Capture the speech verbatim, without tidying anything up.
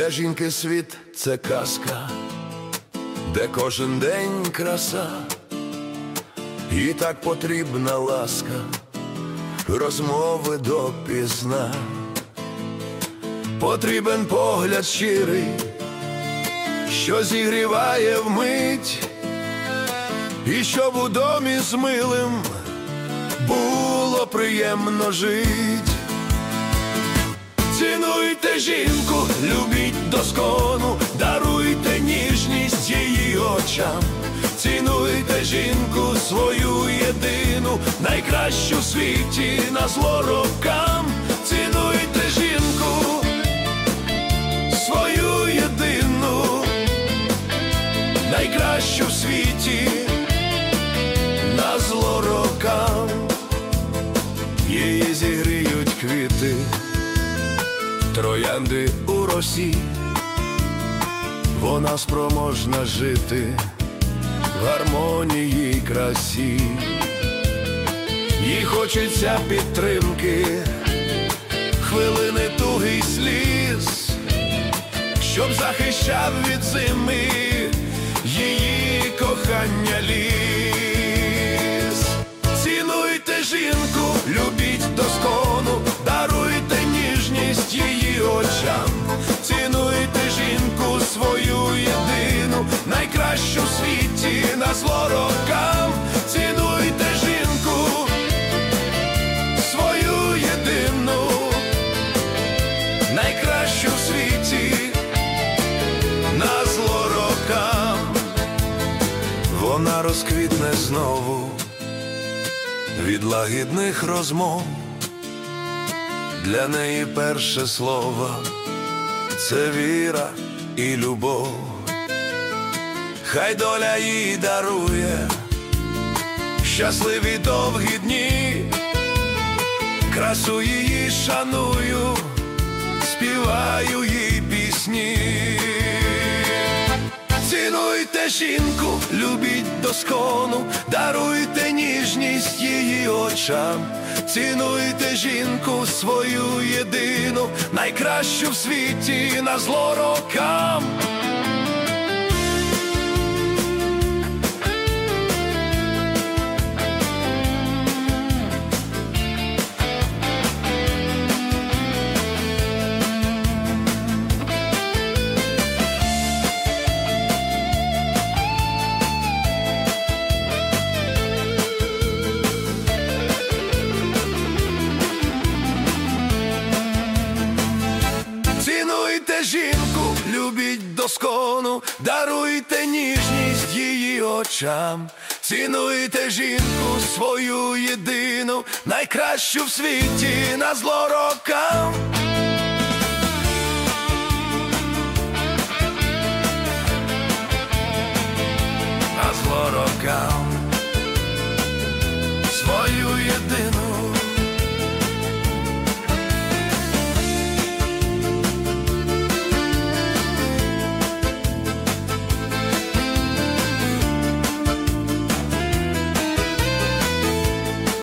Для жінки світ – це казка, де кожен день краса, і так потрібна ласка, розмови допізна. Потрібен погляд щирий, що зігріває вмить, і щоб у домі з милим було приємно жить. Цінуйте жінку, любіть доскону, даруйте ніжність її очам. Цінуйте жінку свою єдину, найкращу в світі на зло рокам. Цінуйте жінку свою єдину, найкращу в світі на зло рокам. Її зігріють квіти, троянди у росі, вона спроможна жити в гармонії й красі. Їй хочеться підтримки, хвилини туги й сліз, щоб захищав від зими її кохання ліс. Цінуйте жінку, любіть доскону, даруйте ніжність її очам. Цінуйте жінку свою єдину, найкращу в світі на зло рокам. Цінуйте жінку свою єдину, найкращу в світі на зло рокам. Вона розквітне знову від лагідних розмов. Для неї перше слово – це віра і любов. Хай доля їй дарує щасливі довгі дні, красу її шаную, співаю їй пісні. Цінуйте жінку, любіть доскону, даруйте ніжність її очам. Цінуйте жінку свою єдину, найкращу в світі на зло рокам. Цінуйте жінку, любіть доскону, даруйте ніжність її очам. Цінуйте жінку свою єдину, найкращу в світі на зло рокам.